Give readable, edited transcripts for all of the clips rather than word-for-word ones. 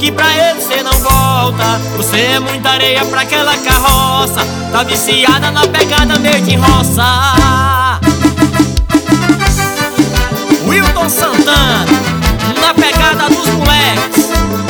que pra ele cê não volta. Você é muita areia pra aquela carroça, tá viciada na pegada meio de roça. Wilton Santana, na pegada dos moleques.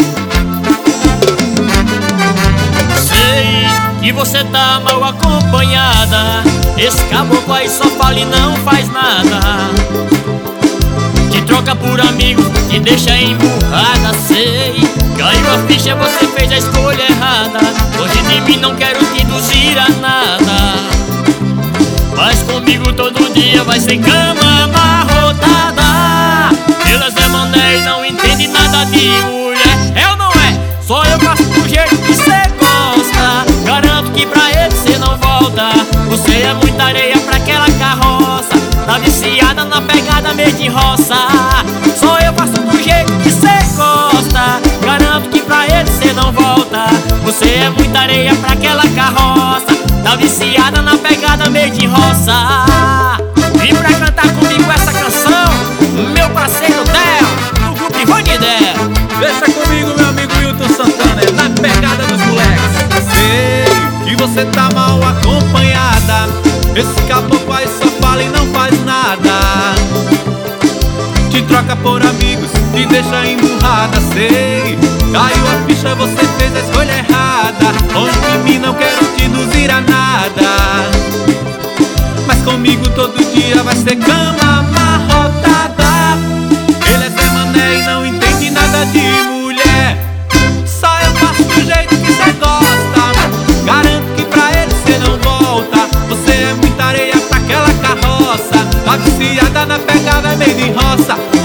Sei que você tá mal acompanhada, esse caboclo aí só fala e não faz nada. Te troca por amigo, te deixa emburrada. Sei, caiu a ficha, você fez a escolha errada. Longe de mim não quero te induzir a nada, mas comigo todo dia vai ser cama amarrotada. Elas é mané e não entende nada de mulher. É ou não é? Só eu faço do jeito que cê gosta. Garanto que pra ele cê não volta. Você é muita areia pra aquela carroça, tá viciada na pegada meio de roça. Só eu faço do jeito que cê gosta. Garanto que pra ele cê não volta. Você é muita areia pra aquela carroça, tá viciada na pegada meio de roça. Vim pra cantar comigo essa canção, meu parceiro Del, do grupo Ivone Del. Deixa comigo, meu amigo Wilton Santana, é na pegada dos moleques. Sei que você tá mal acompanhada, esse caboclo aí só fala e não faz nada. Te troca por amigos, te deixa emburrada. Sei, caiu a ficha, você fez a escolha errada. Longe de mim não quero te induzir a nada, mas comigo todo dia vai ser cama amarrotada. Ele é Zé Mané e não entende nada de mulher. Só eu faço do jeito que cê gosta. Garanto que pra ele cê não volta. Você é muita areia pra aquela carroça, tá viciada na pegada meio de roça.